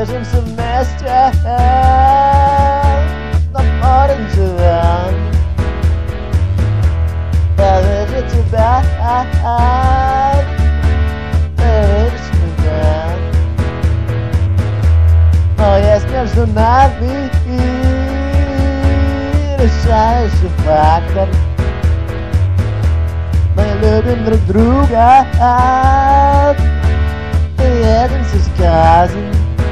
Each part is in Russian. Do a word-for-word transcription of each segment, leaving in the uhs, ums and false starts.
Держимся вместе, на море живем. Я вижу тебя, ты видишь меня. Но есть между нами решающий фактор. Мы любим друг друга и едем со сказом.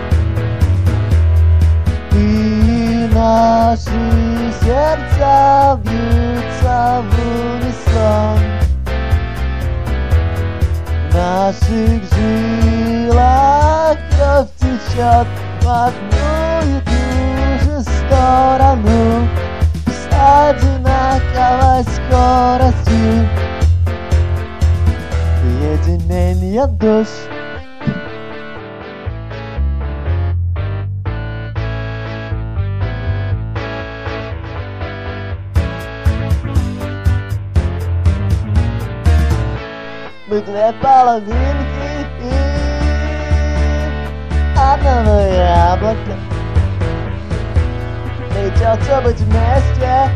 И наши сердца бьются в унисон. В наших жилах кровь течет в одну и ту же сторону с одинаковой скоростью. Единение душ. Мы две половинки одного яблока. Придется быть вместе,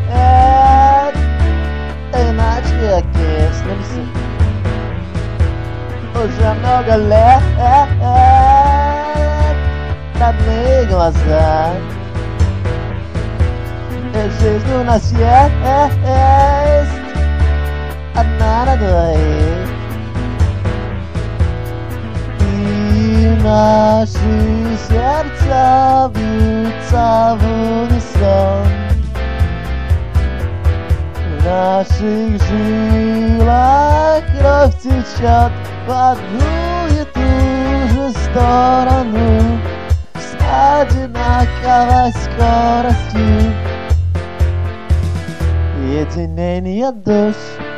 иначе окиснемся. Уже много лет, родные глаза. И жизнь у нас есть одна на двоих. И наши сердца бьются в унисон. В наших жилах кровь течет в одну и ту же сторону с одинаковой скоростью. Единение душ.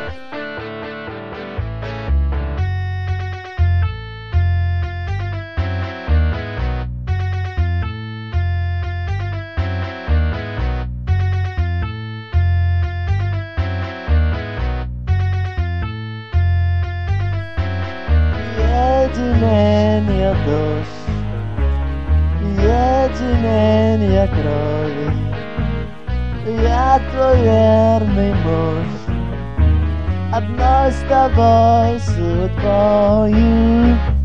Единение душ, единение крови. Я твой верный муж, одной с тобой судьбою.